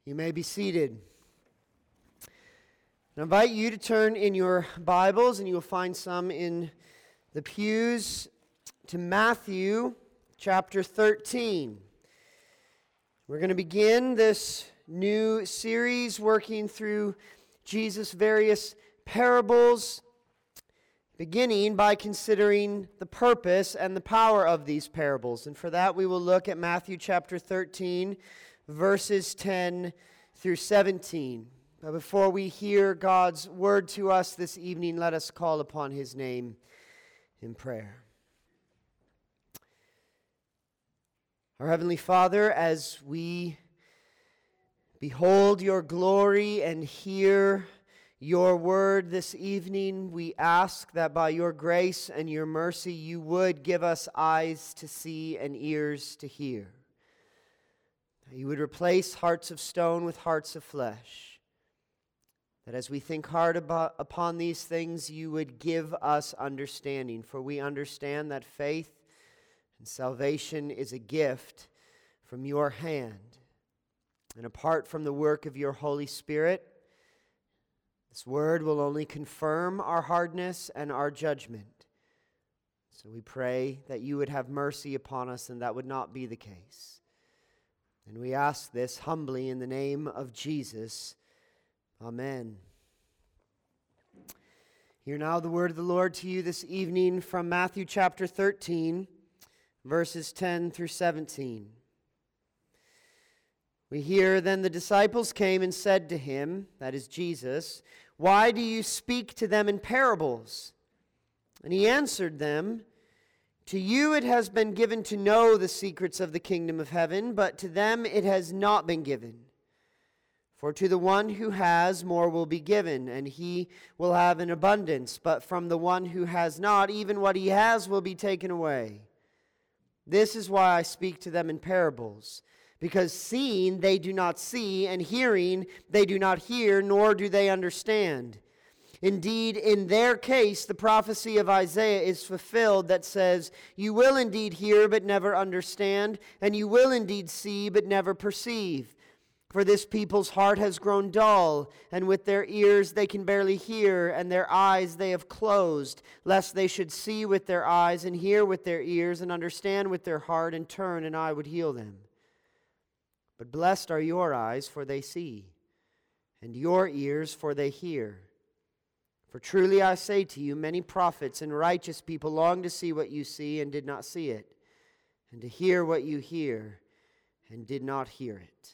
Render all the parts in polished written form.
You may be seated. I invite you to turn in your Bibles, and you will find some in the pews, to Matthew chapter 13. We're going to begin this new series working through Jesus' various parables, beginning by considering the purpose and the power of these parables. And for that, we will look at Matthew chapter 13, verses 10 through 17. But before we hear God's word to us this evening, let us call upon His name in prayer. Our Heavenly Father, as we behold your glory and hear your word this evening, we ask that by your grace and your mercy you would give us eyes to see and ears to hear. You would replace hearts of stone with hearts of flesh. That as we think hard upon these things, you would give us understanding. For we understand that faith and salvation is a gift from your hand. And apart from the work of your Holy Spirit, this word will only confirm our hardness and our judgment. So we pray that you would have mercy upon us, and that would not be the case. And we ask this humbly in the name of Jesus. Amen. Hear now the word of the Lord to you this evening from Matthew chapter 13, verses 10 through 17. We hear, "Then the disciples came and said to him," that is Jesus, "Why do you speak to them in parables?" And he answered them, "To you it has been given to know the secrets of the kingdom of heaven, but to them it has not been given. For to the one who has, more will be given, and he will have an abundance. But from the one who has not, even what he has will be taken away. This is why I speak to them in parables, because seeing they do not see, and hearing they do not hear, nor do they understand. Indeed, in their case, the prophecy of Isaiah is fulfilled that says, 'You will indeed hear, but never understand, and you will indeed see, but never perceive. For this people's heart has grown dull, and with their ears they can barely hear, and their eyes they have closed, lest they should see with their eyes, and hear with their ears, and understand with their heart, and turn, and I would heal them. But blessed are your eyes, for they see, and your ears, for they hear. For truly I say to you, many prophets and righteous people longed to see what you see and did not see it, and to hear what you hear and did not hear it."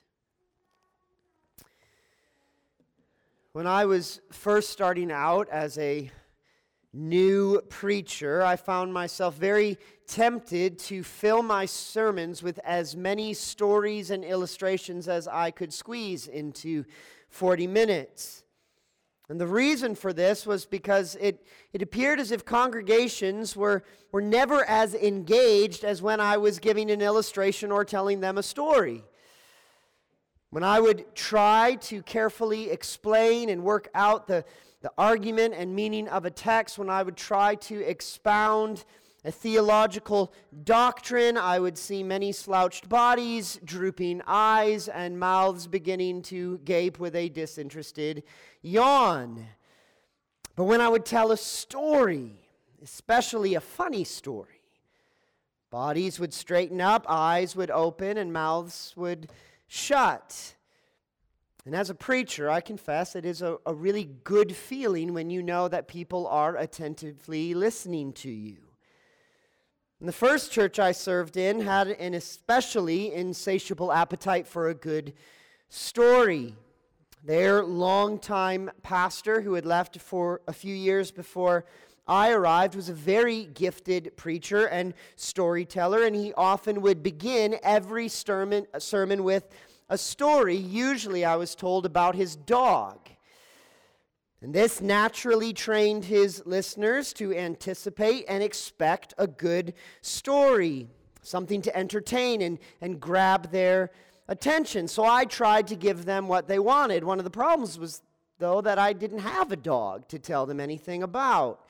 When I was first starting out as a new preacher, I found myself very tempted to fill my sermons with as many stories and illustrations as I could squeeze into 40 minutes. And the reason for this was because it appeared as if congregations were never as engaged as when I was giving an illustration or telling them a story. When I would try to carefully explain and work out the argument and meaning of a text, when I would try to expound a theological doctrine, I would see many slouched bodies, drooping eyes, and mouths beginning to gape with a disinterested yawn. But when I would tell a story, especially a funny story, bodies would straighten up, eyes would open, and mouths would shut. And as a preacher, I confess it is a really good feeling when you know that people are attentively listening to you. And the first church I served in had an especially insatiable appetite for a good story. Their longtime pastor, who had left for a few years before I arrived, was a very gifted preacher and storyteller, and he often would begin every sermon with a story, usually I was told about his dog. And this naturally trained his listeners to anticipate and expect a good story, something to entertain and grab their attention. So I tried to give them what they wanted. One of the problems was, though, that I didn't have a dog to tell them anything about.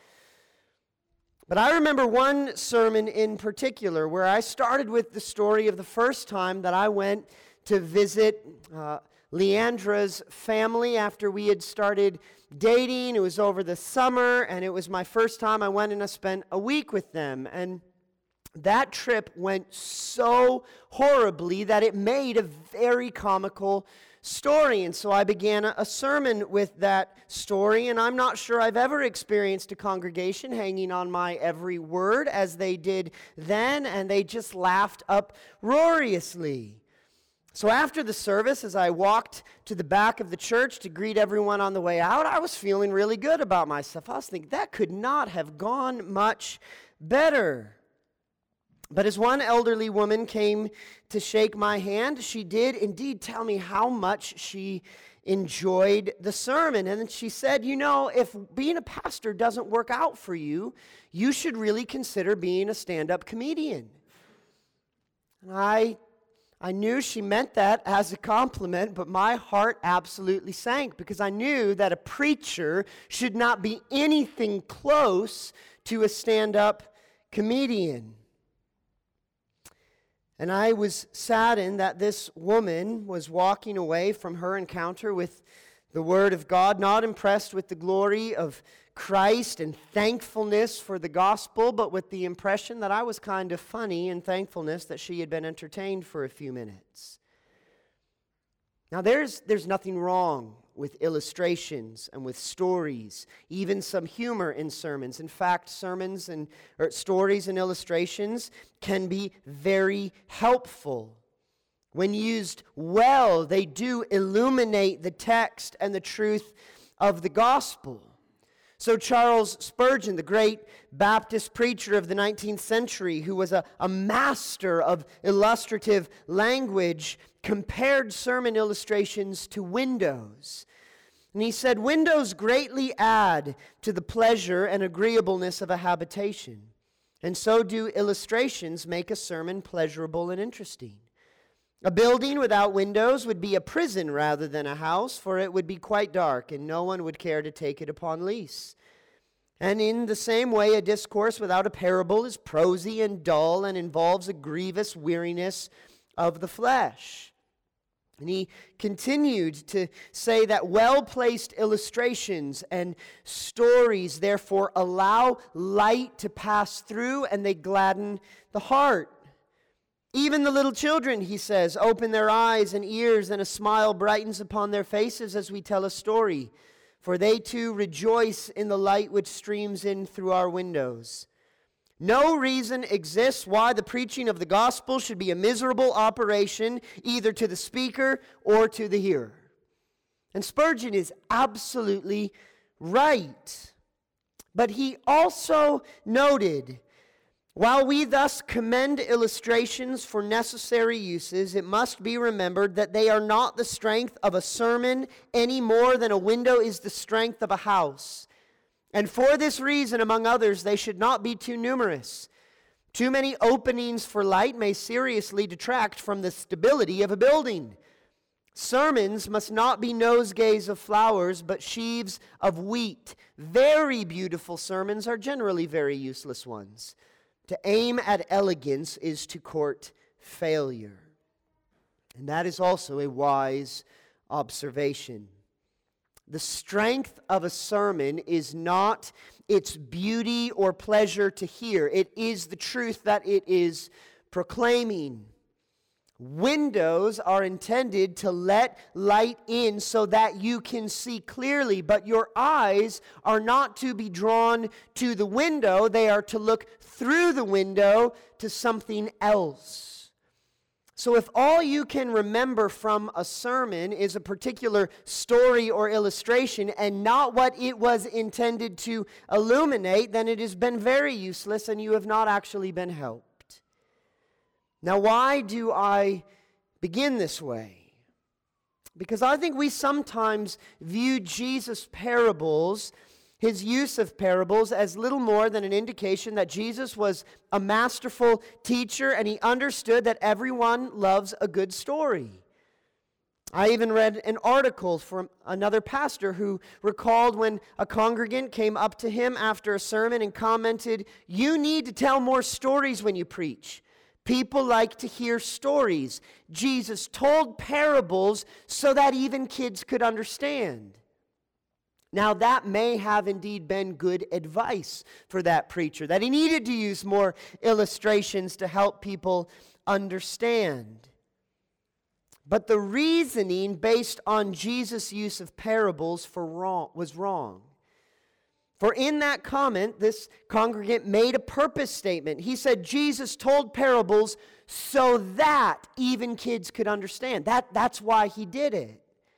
But I remember one sermon in particular where I started with the story of the first time that I went to visit Leandra's family after we had started dating. It was over the summer, and it was my first time. I went and I spent a week with them, and that trip went so horribly that it made a very comical story. And so I began a sermon with that story, and I'm not sure I've ever experienced a congregation hanging on my every word as they did then, and they just laughed uproariously. So after the service, as I walked to the back of the church to greet everyone on the way out, I was feeling really good about myself. I was thinking, that could not have gone much better. But as one elderly woman came to shake my hand, she did indeed tell me how much she enjoyed the sermon. And then she said, you know, if being a pastor doesn't work out for you, you should really consider being a stand-up comedian. And I knew she meant that as a compliment, but my heart absolutely sank because I knew that a preacher should not be anything close to a stand-up comedian. And I was saddened that this woman was walking away from her encounter with the Word of God, not impressed with the glory of Christ and thankfulness for the gospel, but with the impression that I was kind of funny and thankfulness that she had been entertained for a few minutes. Now, there's nothing wrong with illustrations and with stories, even some humor in sermons. In fact, sermons and stories and illustrations can be very helpful. When used well, they do illuminate the text and the truth of the gospel. So Charles Spurgeon, the great Baptist preacher of the 19th century, who was a master of illustrative language, compared sermon illustrations to windows. And he said, windows greatly add to the pleasure and agreeableness of a habitation, and so do illustrations make a sermon pleasurable and interesting. A building without windows would be a prison rather than a house, for it would be quite dark, and no one would care to take it upon lease. And in the same way, a discourse without a parable is prosy and dull and involves a grievous weariness of the flesh. And he continued to say that well-placed illustrations and stories therefore allow light to pass through, and they gladden the heart. Even the little children, he says, open their eyes and ears, and a smile brightens upon their faces as we tell a story, for they too rejoice in the light which streams in through our windows. No reason exists why the preaching of the gospel should be a miserable operation, either to the speaker or to the hearer. And Spurgeon is absolutely right. But he also noted, while we thus commend illustrations for necessary uses, it must be remembered that they are not the strength of a sermon any more than a window is the strength of a house. And for this reason, among others, they should not be too numerous. Too many openings for light may seriously detract from the stability of a building. Sermons must not be nosegays of flowers, but sheaves of wheat. Very beautiful sermons are generally very useless ones. To aim at elegance is to court failure. And that is also a wise observation. The strength of a sermon is not its beauty or pleasure to hear. It is the truth that it is proclaiming. Windows are intended to let light in so that you can see clearly, but your eyes are not to be drawn to the window. They are to look through the window to something else. So if all you can remember from a sermon is a particular story or illustration and not what it was intended to illuminate, then it has been very useless and you have not actually been helped. Now, why do I begin this way? Because I think we sometimes view Jesus' parables, his use of parables, as little more than an indication that Jesus was a masterful teacher and he understood that everyone loves a good story. I even read an article from another pastor who recalled when a congregant came up to him after a sermon and commented, "You need to tell more stories when you preach. People like to hear stories. Jesus told parables so that even kids could understand. Now, that may have indeed been good advice for that preacher, that he needed to use more illustrations to help people understand. But the reasoning based on Jesus' use of parables was wrong. For in that comment, this congregant made a purpose statement. He said Jesus told parables so that even kids could understand. That's why he did it.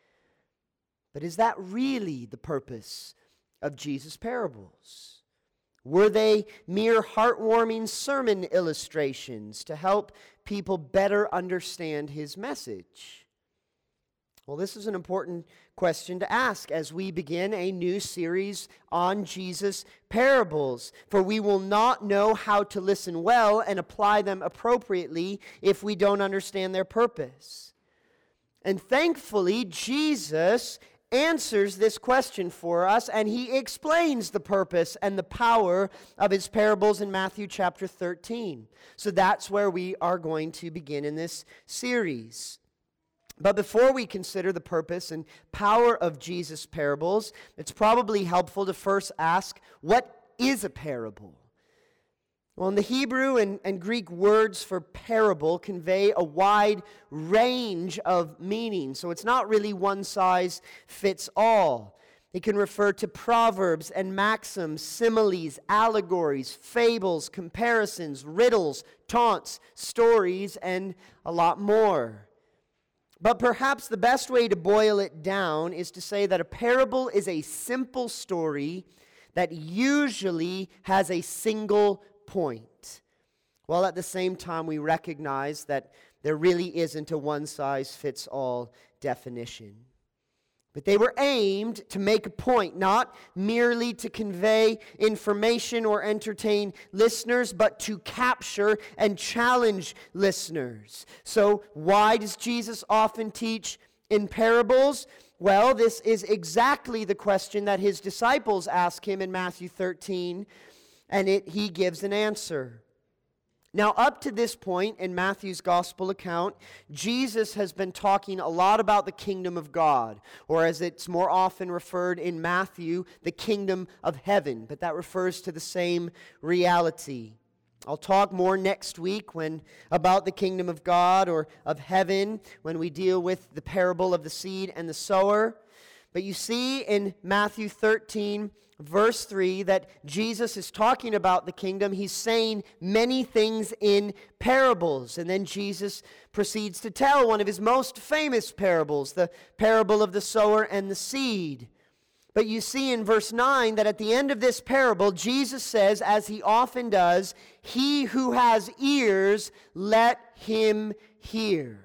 But is that really the purpose of Jesus' parables? Were they mere heartwarming sermon illustrations to help people better understand his message? Well, this is an important question to ask as we begin a new series on Jesus' parables. For we will not know how to listen well and apply them appropriately if we don't understand their purpose. And thankfully, Jesus answers this question for us, and he explains the purpose and the power of his parables in Matthew chapter 13. So that's where we are going to begin in this series. But before we consider the purpose and power of Jesus' parables, it's probably helpful to first ask, what is a parable? Well, in the Hebrew and Greek words for parable convey a wide range of meaning. So it's not really one size fits all. It can refer to proverbs and maxims, similes, allegories, fables, comparisons, riddles, taunts, stories, and a lot more. But perhaps the best way to boil it down is to say that a parable is a simple story that usually has a single point, while at the same time we recognize that there really isn't a one-size-fits-all definition. But they were aimed to make a point, not merely to convey information or entertain listeners, but to capture and challenge listeners. So why does Jesus often teach in parables? Well, this is exactly the question that his disciples ask him in Matthew 13, and he gives an answer. Now, up to this point in Matthew's gospel account, Jesus has been talking a lot about the kingdom of God, or as it's more often referred in Matthew, the kingdom of heaven, but that refers to the same reality. I'll talk more next week about the kingdom of God or of heaven when we deal with the parable of the seed and the sower. But you see in Matthew 13, verse 3, that Jesus is talking about the kingdom. He's saying many things in parables. And then Jesus proceeds to tell one of his most famous parables, the parable of the sower and the seed. But you see in verse 9 that at the end of this parable, Jesus says, as he often does, "He who has ears, let him hear."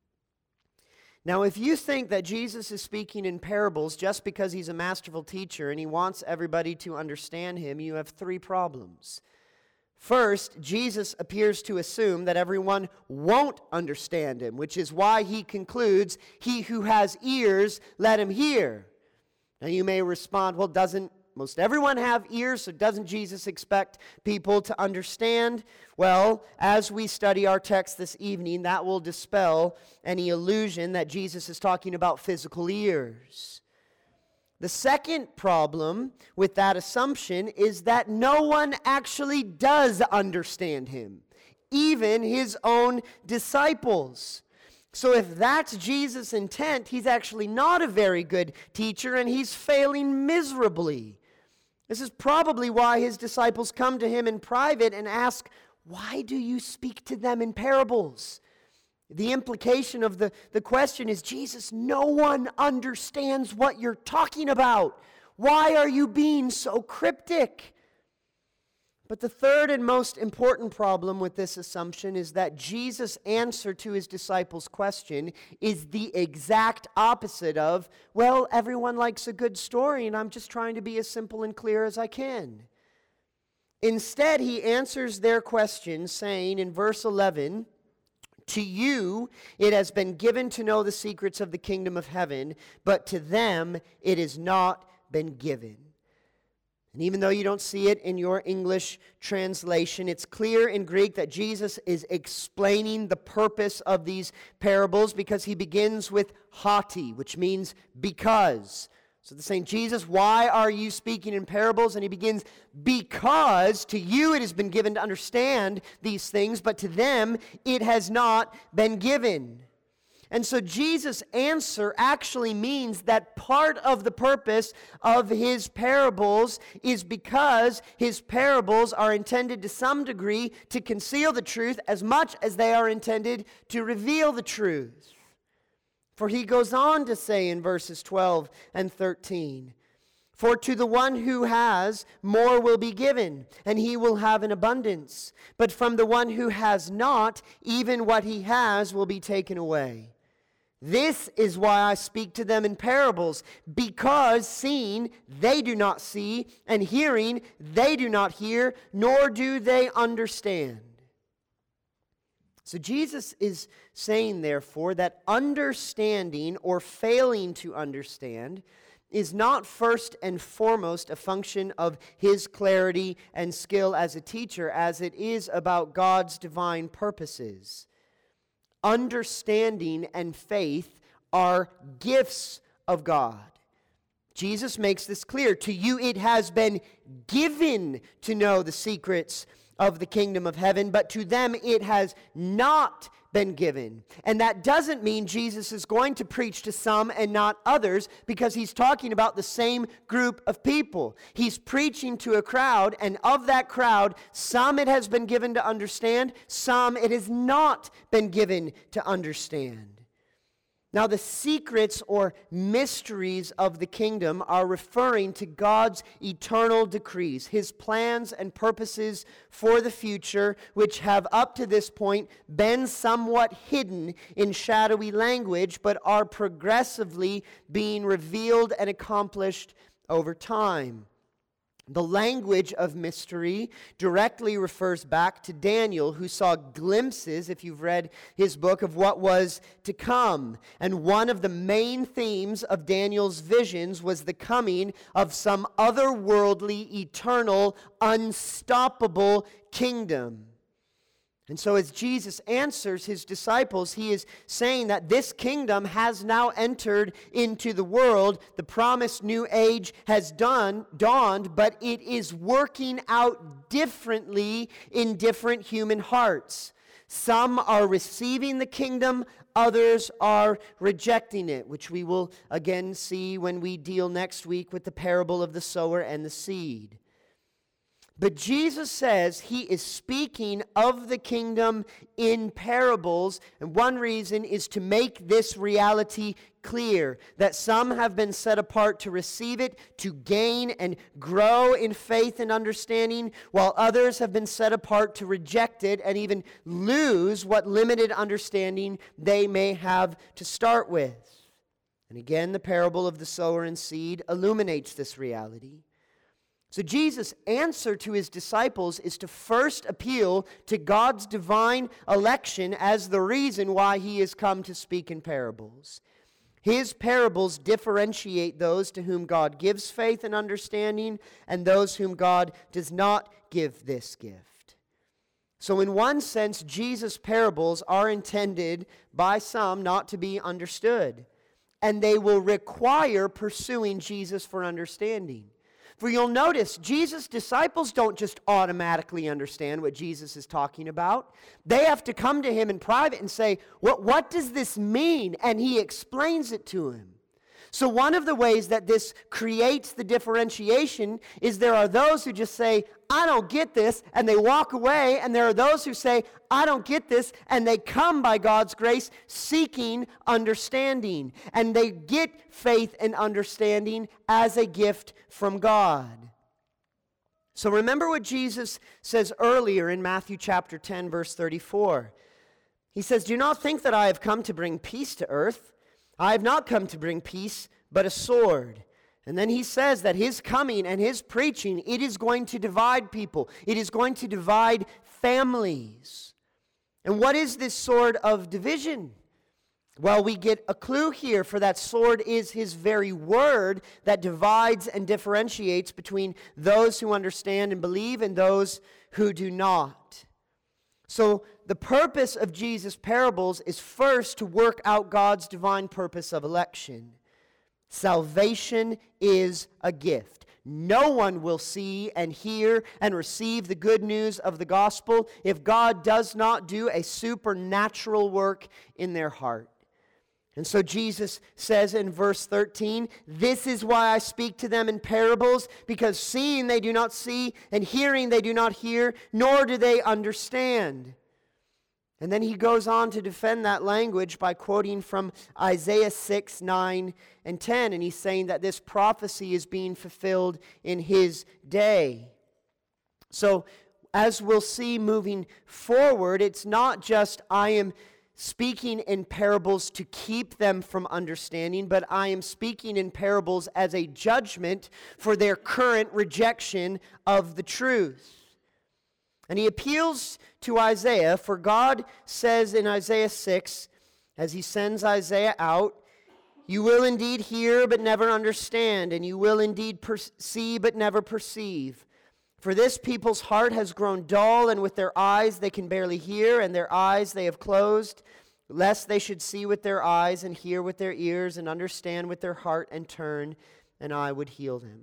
Now, if you think that Jesus is speaking in parables just because he's a masterful teacher and he wants everybody to understand him, you have three problems. First, Jesus appears to assume that everyone won't understand him, which is why he concludes, "He who has ears, let him hear." Now, you may respond, well, doesn't most everyone have ears, so doesn't Jesus expect people to understand? Well, as we study our text this evening, that will dispel any illusion that Jesus is talking about physical ears. The second problem with that assumption is that no one actually does understand him, even his own disciples. So if that's Jesus' intent, he's actually not a very good teacher and he's failing miserably. This is probably why his disciples come to him in private and ask, "Why do you speak to them in parables?" The implication of the question is, Jesus, no one understands what you're talking about. Why are you being so cryptic? But the third and most important problem with this assumption is that Jesus' answer to his disciples' question is the exact opposite of, well, everyone likes a good story, and I'm just trying to be as simple and clear as I can. Instead, he answers their question saying in verse 11, "To you it has been given to know the secrets of the kingdom of heaven, but to them it has not been given." And even though you don't see it in your English translation, it's clear in Greek that Jesus is explaining the purpose of these parables because he begins with hoti, which means because. So they're saying, Jesus, why are you speaking in parables? And he begins, because to you it has been given to understand these things, but to them it has not been given. And so Jesus' answer actually means that part of the purpose of his parables is because his parables are intended to some degree to conceal the truth as much as they are intended to reveal the truth. For he goes on to say in verses 12 and 13, for to the one who has, more will be given, and he will have an abundance. But from the one who has not, even what he has will be taken away. This is why I speak to them in parables, because seeing they do not see, and hearing they do not hear, nor do they understand. So Jesus is saying, therefore, that understanding or failing to understand is not first and foremost a function of his clarity and skill as a teacher, as it is about God's divine purposes. Understanding and faith are gifts of God. Jesus makes this clear. To you it has been given to know the secrets of the kingdom of heaven, but to them it has not been given. And that doesn't mean Jesus is going to preach to some and not others, because he's talking about the same group of people. He's preaching to a crowd, and of that crowd, some it has been given to understand, some it has not been given to understand. Now, the secrets or mysteries of the kingdom are referring to God's eternal decrees, his plans and purposes for the future, which have up to this point been somewhat hidden in shadowy language, but are progressively being revealed and accomplished over time. The language of mystery directly refers back to Daniel, who saw glimpses, if you've read his book, of what was to come. And one of the main themes of Daniel's visions was the coming of some otherworldly, eternal, unstoppable kingdom. And so as Jesus answers his disciples, he is saying that this kingdom has now entered into the world. The promised new age has dawned, but it is working out differently in different human hearts. Some are receiving the kingdom, others are rejecting it, which we will again see when we deal next week with the parable of the sower and the seed. But Jesus says he is speaking of the kingdom in parables, and one reason is to make this reality clear, that some have been set apart to receive it, to gain and grow in faith and understanding, while others have been set apart to reject it and even lose what limited understanding they may have to start with. And again, the parable of the sower and seed illuminates this reality. So Jesus' answer to his disciples is to first appeal to God's divine election as the reason why he has come to speak in parables. His parables differentiate those to whom God gives faith and understanding and those whom God does not give this gift. So in one sense, Jesus' parables are intended by some not to be understood, and they will require pursuing Jesus for understanding. For you'll notice, Jesus' disciples don't just automatically understand what Jesus is talking about. They have to come to him in private and say, what does this mean? And he explains it to him. So one of the ways that this creates the differentiation is there are those who just say, I don't get this, and they walk away, and there are those who say, I don't get this, and they come by God's grace seeking understanding, and they get faith and understanding as a gift from God. So remember what Jesus says earlier in Matthew chapter 10, verse 34. He says, do not think that I have come to bring peace to earth. I have not come to bring peace, but a sword. And then he says that his coming and his preaching, it is going to divide people. It is going to divide families. And what is this sword of division? Well, we get a clue here, for that sword is his very word that divides and differentiates between those who understand and believe and those who do not. So the purpose of Jesus' parables is first to work out God's divine purpose of election. Salvation is a gift. No one will see and hear and receive the good news of the gospel if God does not do a supernatural work in their heart. And so Jesus says in verse 13, "This is why I speak to them in parables, because seeing they do not see, and hearing they do not hear, nor do they understand." And then he goes on to defend that language by quoting from Isaiah 6, 9, and 10. And he's saying that this prophecy is being fulfilled in his day. So, as we'll see moving forward, it's not just I am speaking in parables to keep them from understanding, but I am speaking in parables as a judgment for their current rejection of the truth. And he appeals to Isaiah, for God says in Isaiah 6, as he sends Isaiah out, "You will indeed hear but never understand, and you will indeed see but never perceive. For this people's heart has grown dull, and with their eyes they can barely hear, and their eyes they have closed, lest they should see with their eyes and hear with their ears and understand with their heart and turn, and I would heal them."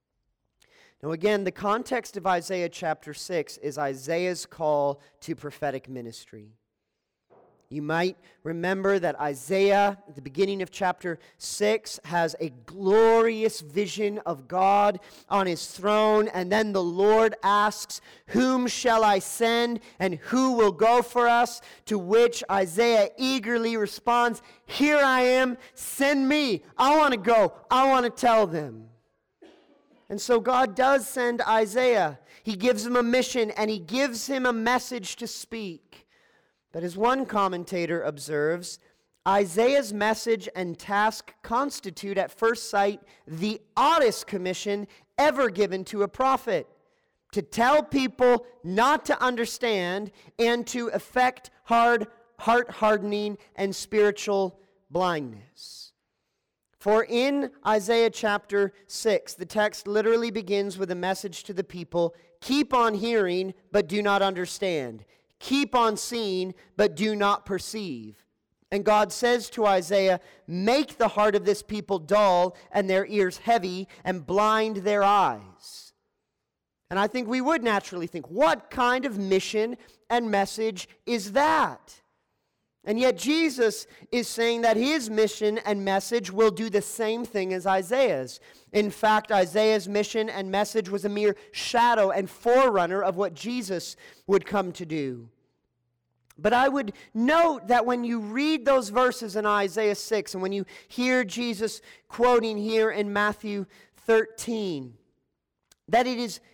Now again, the context of Isaiah chapter 6 is Isaiah's call to prophetic ministry. You might remember that Isaiah, at the beginning of chapter 6, has a glorious vision of God on his throne, and then the Lord asks, "Whom shall I send, and who will go for us?" To which Isaiah eagerly responds, "Here I am, send me. I want to go. I want to tell them." And so God does send Isaiah. He gives him a mission, and he gives him a message to speak. But as one commentator observes, Isaiah's message and task constitute at first sight the oddest commission ever given to a prophet: to tell people not to understand and to effect heart hardening and spiritual blindness. For in Isaiah chapter 6, the text literally begins with a message to the people: keep on hearing, but do not understand. Keep on seeing, but do not perceive. And God says to Isaiah, "Make the heart of this people dull and their ears heavy, and blind their eyes." And I think we would naturally think, what kind of mission and message is that? And yet Jesus is saying that his mission and message will do the same thing as Isaiah's. In fact, Isaiah's mission and message was a mere shadow and forerunner of what Jesus would come to do. But I would note that when you read those verses in Isaiah 6, and when you hear Jesus quoting here in Matthew 13, that it is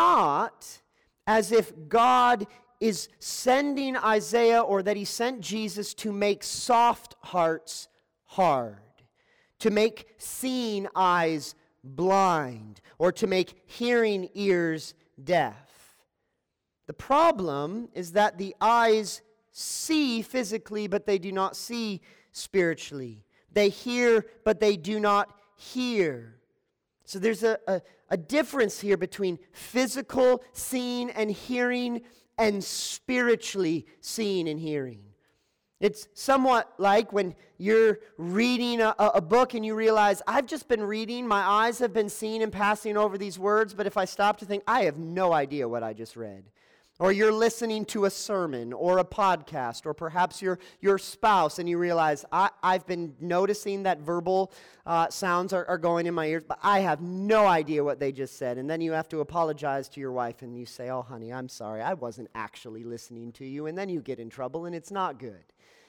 not as if God is sending Isaiah, or that he sent Jesus to make soft hearts hard, to make seeing eyes blind, or to make hearing ears deaf. The problem is that the eyes see physically, but they do not see spiritually. They hear, but they do not hear. So there's a difference here between physical seeing and hearing and spiritually seeing and hearing. It's somewhat like when you're reading a book and you realize, I've just been reading, my eyes have been seeing and passing over these words, but if I stop to think, I have no idea what I just read. Or you're listening to a sermon or a podcast, or perhaps your spouse, and you realize, I've been noticing that verbal sounds are going in my ears, but I have no idea what they just said. And then you have to apologize to your wife, and you say, "Oh, honey, I'm sorry. I wasn't actually listening to you." And then you get in trouble, and it's not good.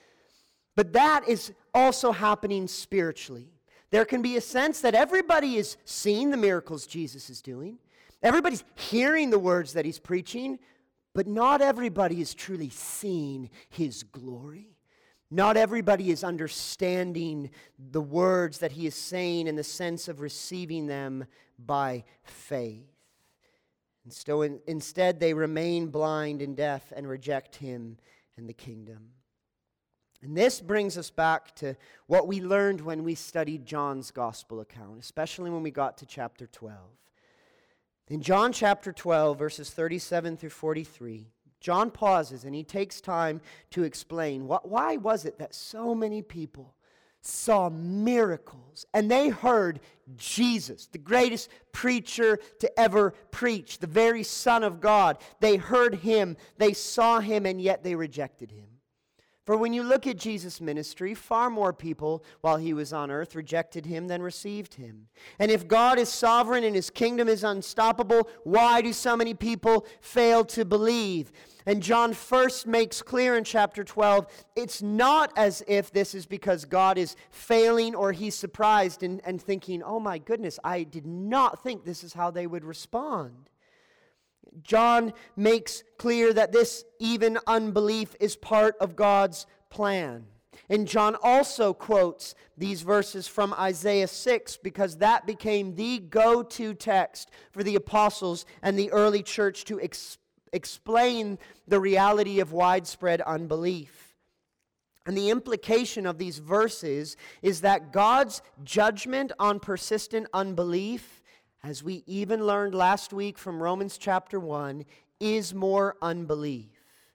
But that is also happening spiritually. There can be a sense that everybody is seeing the miracles Jesus is doing. Everybody's hearing the words that he's preaching. But not everybody is truly seeing his glory. Not everybody is understanding the words that he is saying in the sense of receiving them by faith. And so instead they remain blind and deaf and reject him and the kingdom. And this brings us back to what we learned when we studied John's gospel account, especially when we got to chapter 12. In John chapter 12, verses 37 through 43, John pauses and he takes time to explain why was it that so many people saw miracles and they heard Jesus, the greatest preacher to ever preach, the very Son of God. They heard him, they saw him, and yet they rejected him. For when you look at Jesus' ministry, far more people while he was on earth rejected him than received him. And if God is sovereign and his kingdom is unstoppable, why do so many people fail to believe? And John first makes clear in chapter 12, it's not as if this is because God is failing or he's surprised and thinking, oh my goodness, I did not think this is how they would respond. John makes clear that this even unbelief is part of God's plan. And John also quotes these verses from Isaiah 6 because that became the go-to text for the apostles and the early church to explain the reality of widespread unbelief. And the implication of these verses is that God's judgment on persistent unbelief, as we even learned last week from Romans chapter 1, is more unbelief.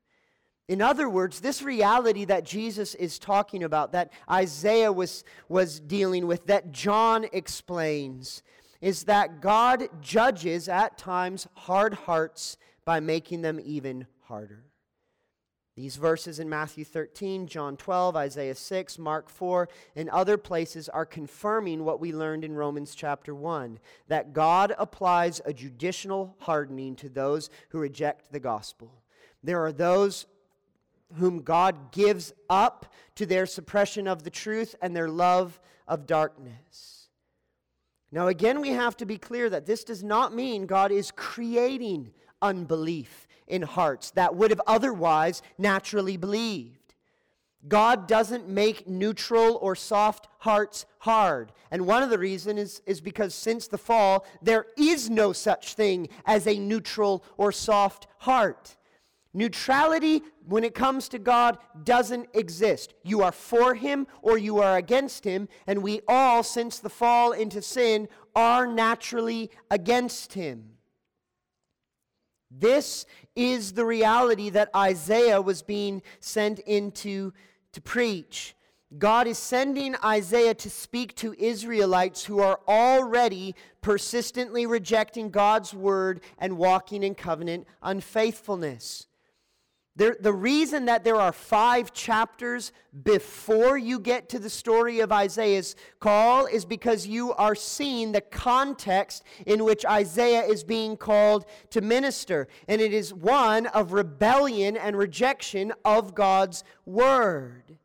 In other words, this reality that Jesus is talking about, that Isaiah was dealing with, that John explains, is that God judges at times hard hearts by making them even harder. These verses in Matthew 13, John 12, Isaiah 6, Mark 4, and other places are confirming what we learned in Romans chapter 1, that God applies a judicial hardening to those who reject the gospel. There are those whom God gives up to their suppression of the truth and their love of darkness. Now again, we have to be clear that this does not mean God is creating unbelief in hearts that would have otherwise naturally believed. God doesn't make neutral or soft hearts hard. And one of the reasons is because since the fall, there is no such thing as a neutral or soft heart. Neutrality, when it comes to God, doesn't exist. You are for him or you are against him, and we all, since the fall into sin, are naturally against him. This is the reality that Isaiah was being sent into to preach. God is sending Isaiah to speak to Israelites who are already persistently rejecting God's word and walking in covenant unfaithfulness. The reason that there are 5 chapters before you get to the story of Isaiah's call is because you are seeing the context in which Isaiah is being called to minister. And it is one of rebellion and rejection of God's word.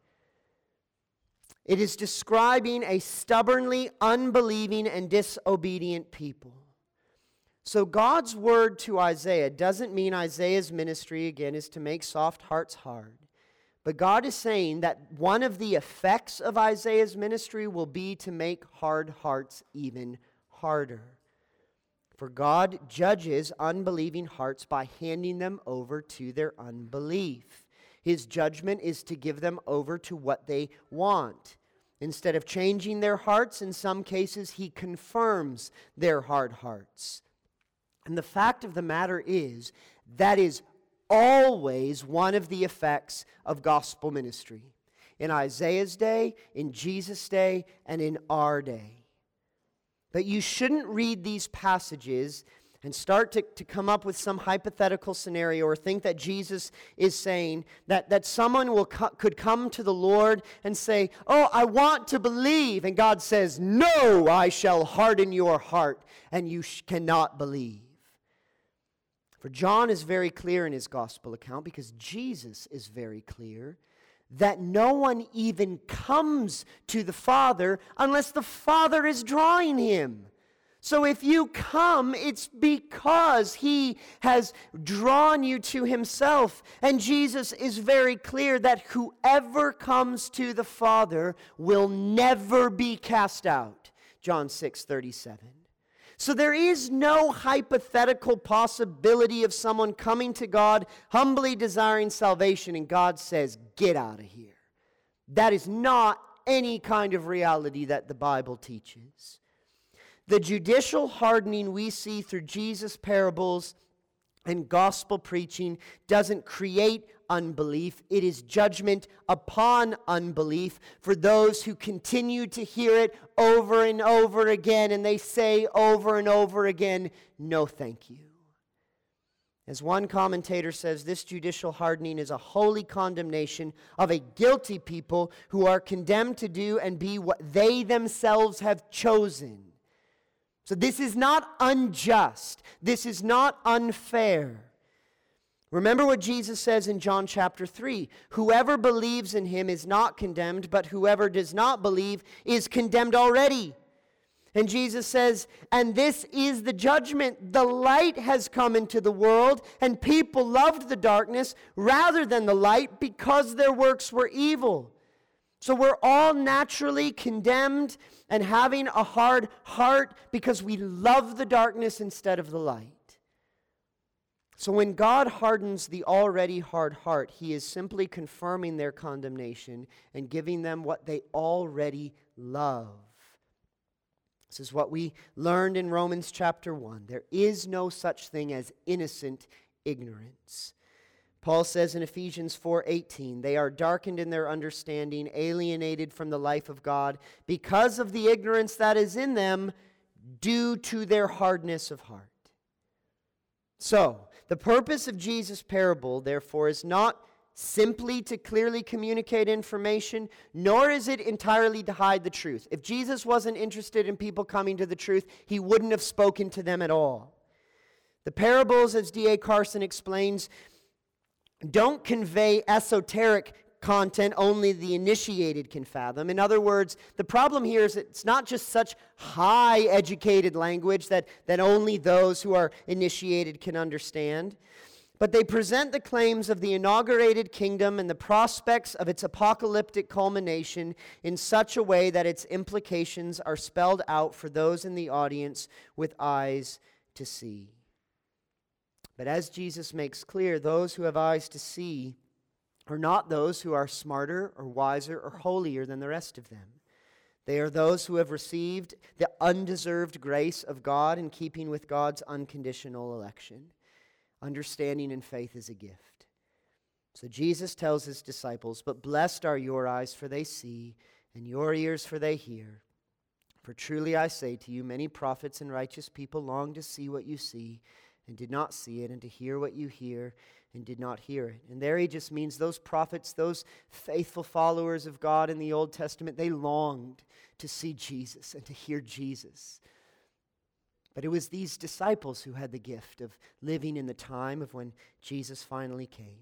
It is describing a stubbornly unbelieving and disobedient people. So God's word to Isaiah doesn't mean Isaiah's ministry, again, is to make soft hearts hard. But God is saying that one of the effects of Isaiah's ministry will be to make hard hearts even harder. For God judges unbelieving hearts by handing them over to their unbelief. His judgment is to give them over to what they want. Instead of changing their hearts, in some cases, he confirms their hard hearts. And the fact of the matter is, that is always one of the effects of gospel ministry. In Isaiah's day, in Jesus' day, and in our day. But you shouldn't read these passages and start to come up with some hypothetical scenario or think that Jesus is saying that someone could come to the Lord and say, oh, I want to believe. And God says, no, I shall harden your heart and you cannot believe. For John is very clear in his gospel account, because Jesus is very clear, that no one even comes to the Father unless the Father is drawing him. So if you come, it's because he has drawn you to himself. And Jesus is very clear that whoever comes to the Father will never be cast out. John 6:37. So there is no hypothetical possibility of someone coming to God, humbly desiring salvation, and God says, get out of here. That is not any kind of reality that the Bible teaches. The judicial hardening we see through Jesus' parables and gospel preaching doesn't create unbelief. It is judgment upon unbelief for those who continue to hear it over and over again, and they say over and over again, "No, thank you." As one commentator says, this judicial hardening is a holy condemnation of a guilty people who are condemned to do and be what they themselves have chosen. So this is not unjust. This is not unfair. Remember what Jesus says in John chapter 3. Whoever believes in him is not condemned, but whoever does not believe is condemned already. And Jesus says, and this is the judgment. The light has come into the world, and people loved the darkness rather than the light because their works were evil. So we're all naturally condemned and having a hard heart because we love the darkness instead of the light. So when God hardens the already hard heart, he is simply confirming their condemnation and giving them what they already love. This is what we learned in Romans chapter 1. There is no such thing as innocent ignorance. Paul says in Ephesians 4:18, they are darkened in their understanding, alienated from the life of God because of the ignorance that is in them due to their hardness of heart. So, the purpose of Jesus' parable, therefore, is not simply to clearly communicate information, nor is it entirely to hide the truth. If Jesus wasn't interested in people coming to the truth, he wouldn't have spoken to them at all. The parables, as D.A. Carson explains, don't convey esoteric content only the initiated can fathom. In other words, the problem here is it's not just such high educated language that only those who are initiated can understand. But they present the claims of the inaugurated kingdom and the prospects of its apocalyptic culmination in such a way that its implications are spelled out for those in the audience with eyes to see. But as Jesus makes clear, those who have eyes to see are not those who are smarter or wiser or holier than the rest of them. They are those who have received the undeserved grace of God in keeping with God's unconditional election. Understanding and faith is a gift. So Jesus tells his disciples, but blessed are your eyes, for they see, and your ears, for they hear. For truly I say to you, many prophets and righteous people long to see what you see, and did not see it, and to hear what you hear, and did not hear it. And there he just means those prophets, those faithful followers of God in the Old Testament, they longed to see Jesus and to hear Jesus. But it was these disciples who had the gift of living in the time of when Jesus finally came.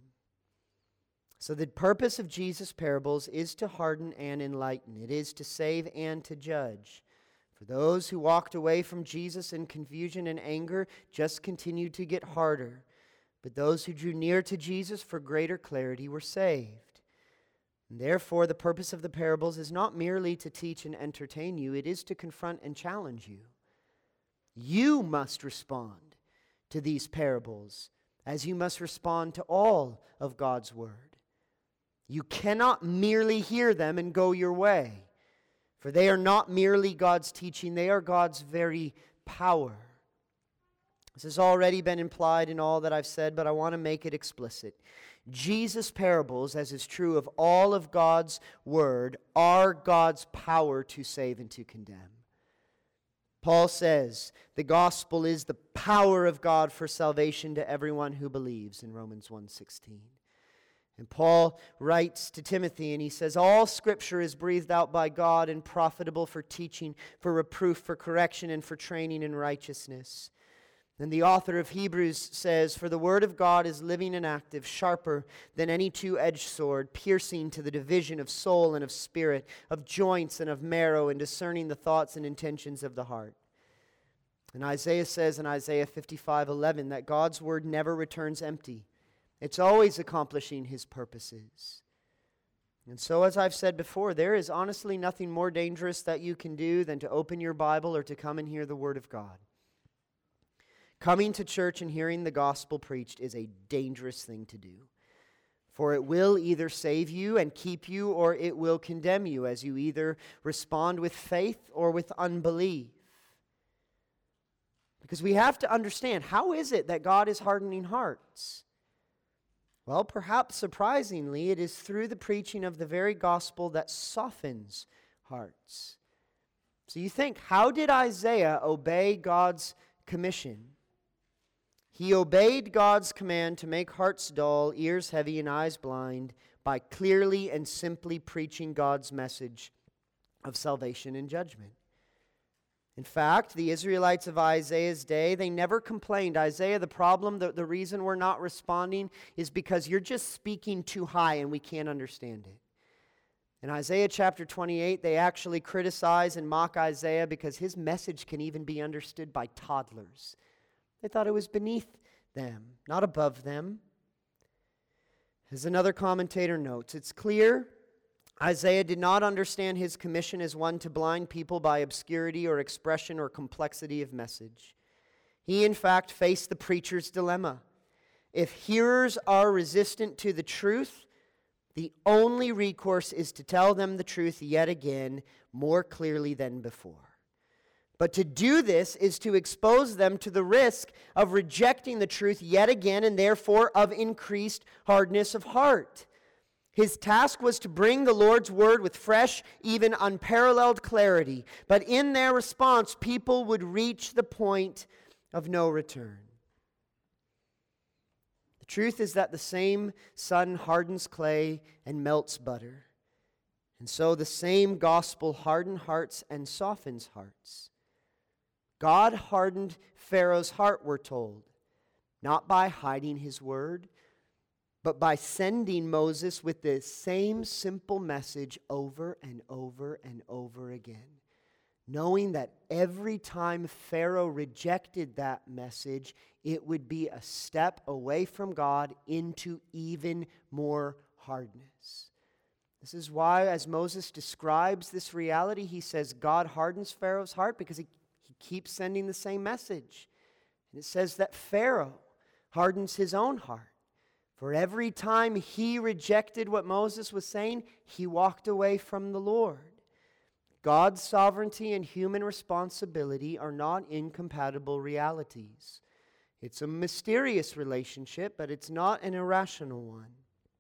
So the purpose of Jesus' parables is to harden and enlighten. It is to save and to judge. For those who walked away from Jesus in confusion and anger just continued to get harder. But those who drew near to Jesus for greater clarity were saved. And therefore, the purpose of the parables is not merely to teach and entertain you. It is to confront and challenge you. You must respond to these parables as you must respond to all of God's word. You cannot merely hear them and go your way, for they are not merely God's teaching, they are God's very power. This has already been implied in all that I've said, but I want to make it explicit. Jesus' parables, as is true of all of God's word, are God's power to save and to condemn. Paul says the gospel is the power of God for salvation to everyone who believes in Romans 1:16. And Paul writes to Timothy and he says, all Scripture is breathed out by God and profitable for teaching, for reproof, for correction, and for training in righteousness. And the author of Hebrews says, for the word of God is living and active, sharper than any two-edged sword, piercing to the division of soul and of spirit, of joints and of marrow, and discerning the thoughts and intentions of the heart. And Isaiah says in Isaiah 55:11 that God's word never returns empty. It's always accomplishing his purposes. And so, as I've said before, there is honestly nothing more dangerous that you can do than to open your Bible or to come and hear the word of God. Coming to church and hearing the gospel preached is a dangerous thing to do. For it will either save you and keep you, or it will condemn you, as you either respond with faith or with unbelief. Because we have to understand, how is it that God is hardening hearts? Well, perhaps surprisingly, it is through the preaching of the very gospel that softens hearts. So you think, how did Isaiah obey God's commission? He obeyed God's command to make hearts dull, ears heavy, and eyes blind by clearly and simply preaching God's message of salvation and judgment. In fact, the Israelites of Isaiah's day, they never complained. Isaiah, the problem, the reason we're not responding is because you're just speaking too high and we can't understand it. In Isaiah chapter 28, they actually criticize and mock Isaiah because his message can even be understood by toddlers. They thought it was beneath them, not above them. As another commentator notes, it's clear Isaiah did not understand his commission as one to blind people by obscurity or expression or complexity of message. He, in fact, faced the preacher's dilemma. If hearers are resistant to the truth, the only recourse is to tell them the truth yet again, more clearly than before. But to do this is to expose them to the risk of rejecting the truth yet again, and therefore of increased hardness of heart. His task was to bring the Lord's word with fresh, even unparalleled clarity. But in their response, people would reach the point of no return. The truth is that the same sun hardens clay and melts butter. And so the same gospel hardens hearts and softens hearts. God hardened Pharaoh's heart, we're told, not by hiding his word, but by sending Moses with the same simple message over and over and over again, knowing that every time Pharaoh rejected that message, it would be a step away from God into even more hardness. This is why, as Moses describes this reality, he says God hardens Pharaoh's heart because he keeps sending the same message. And it says that Pharaoh hardens his own heart. For every time he rejected what Moses was saying, he walked away from the Lord. God's sovereignty and human responsibility are not incompatible realities. It's a mysterious relationship, but it's not an irrational one.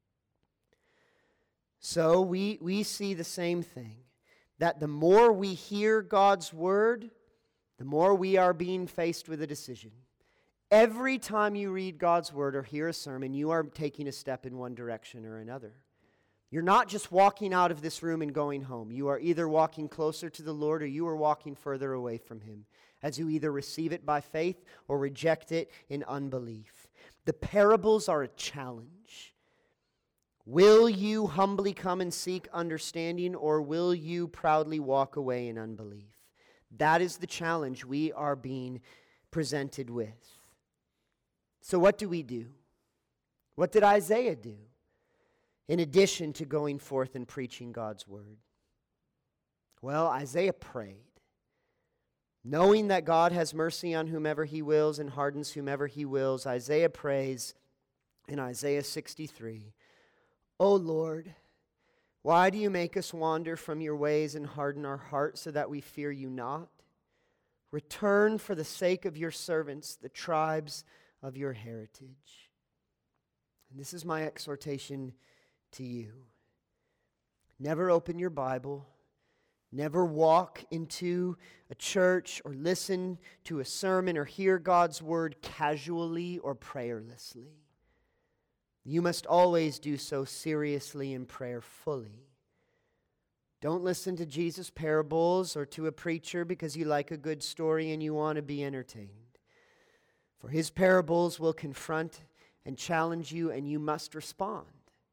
So we see the same thing, that the more we hear God's word, the more we are being faced with a decision. Every time you read God's word or hear a sermon, you are taking a step in one direction or another. You're not just walking out of this room and going home. You are either walking closer to the Lord or you are walking further away from Him, as you either receive it by faith or reject it in unbelief. The parables are a challenge. Will you humbly come and seek understanding, or will you proudly walk away in unbelief? That is the challenge we are being presented with. So what do we do? What did Isaiah do in addition to going forth and preaching God's word? Well, Isaiah prayed. Knowing that God has mercy on whomever He wills and hardens whomever He wills, Isaiah prays in Isaiah 63, "O Lord, why do you make us wander from your ways and harden our hearts so that we fear you not? Return for the sake of your servants, the tribes of your heritage." And this is my exhortation to you. Never open your Bible. Never walk into a church or listen to a sermon or hear God's word casually or prayerlessly. You must always do so seriously and prayerfully. Don't listen to Jesus' parables or to a preacher because you like a good story and you want to be entertained. For his parables will confront and challenge you, and you must respond.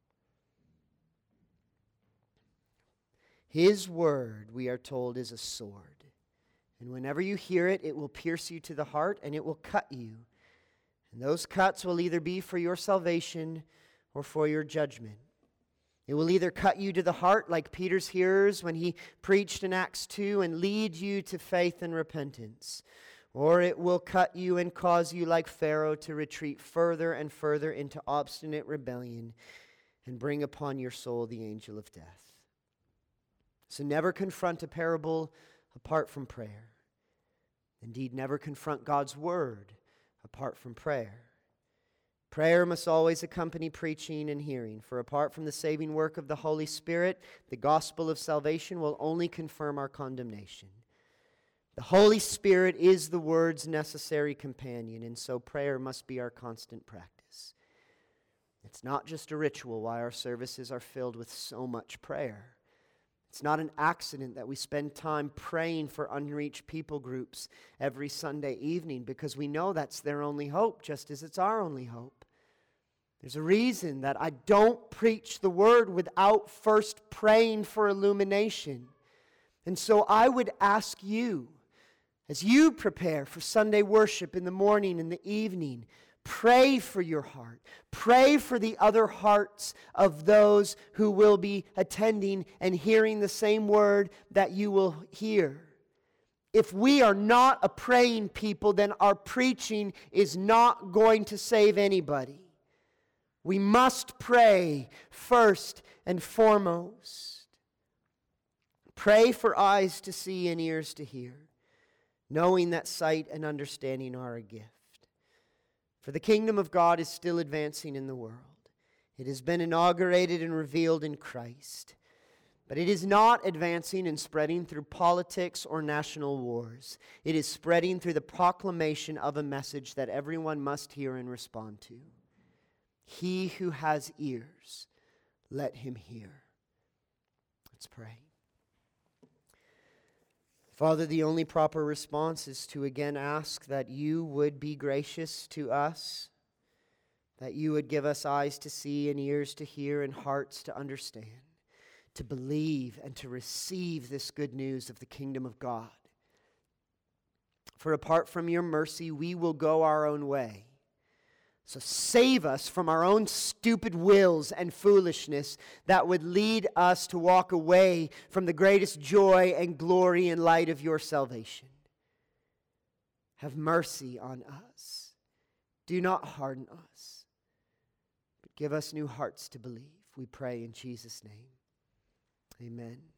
His word, we are told, is a sword. And whenever you hear it, it will pierce you to the heart and it will cut you. And those cuts will either be for your salvation or for your judgment. It will either cut you to the heart like Peter's hearers when he preached in Acts 2 and lead you to faith and repentance. Or it will cut you and cause you like Pharaoh to retreat further and further into obstinate rebellion and bring upon your soul the angel of death. So never confront a parable apart from prayer. Indeed, never confront God's word apart from prayer. Prayer must always accompany preaching and hearing, for apart from the saving work of the Holy Spirit, the gospel of salvation will only confirm our condemnation. The Holy Spirit is the word's necessary companion, and so prayer must be our constant practice. It's not just a ritual why our services are filled with so much prayer. It's not an accident that we spend time praying for unreached people groups every Sunday evening, because we know that's their only hope, just as it's our only hope. There's a reason that I don't preach the word without first praying for illumination. And so I would ask you, as you prepare for Sunday worship in the morning and the evening, pray for your heart. Pray for the other hearts of those who will be attending and hearing the same word that you will hear. If we are not a praying people, then our preaching is not going to save anybody. We must pray first and foremost. Pray for eyes to see and ears to hear, knowing that sight and understanding are a gift. For the kingdom of God is still advancing in the world. It has been inaugurated and revealed in Christ. But it is not advancing and spreading through politics or national wars. It is spreading through the proclamation of a message that everyone must hear and respond to. He who has ears, let him hear. Let's pray. Father, the only proper response is to again ask that you would be gracious to us, that you would give us eyes to see and ears to hear and hearts to understand, to believe and to receive this good news of the kingdom of God. For apart from your mercy, we will go our own way. So save us from our own stupid wills and foolishness that would lead us to walk away from the greatest joy and glory and light of your salvation. Have mercy on us. Do not harden us, but give us new hearts to believe. We pray in Jesus' name. Amen.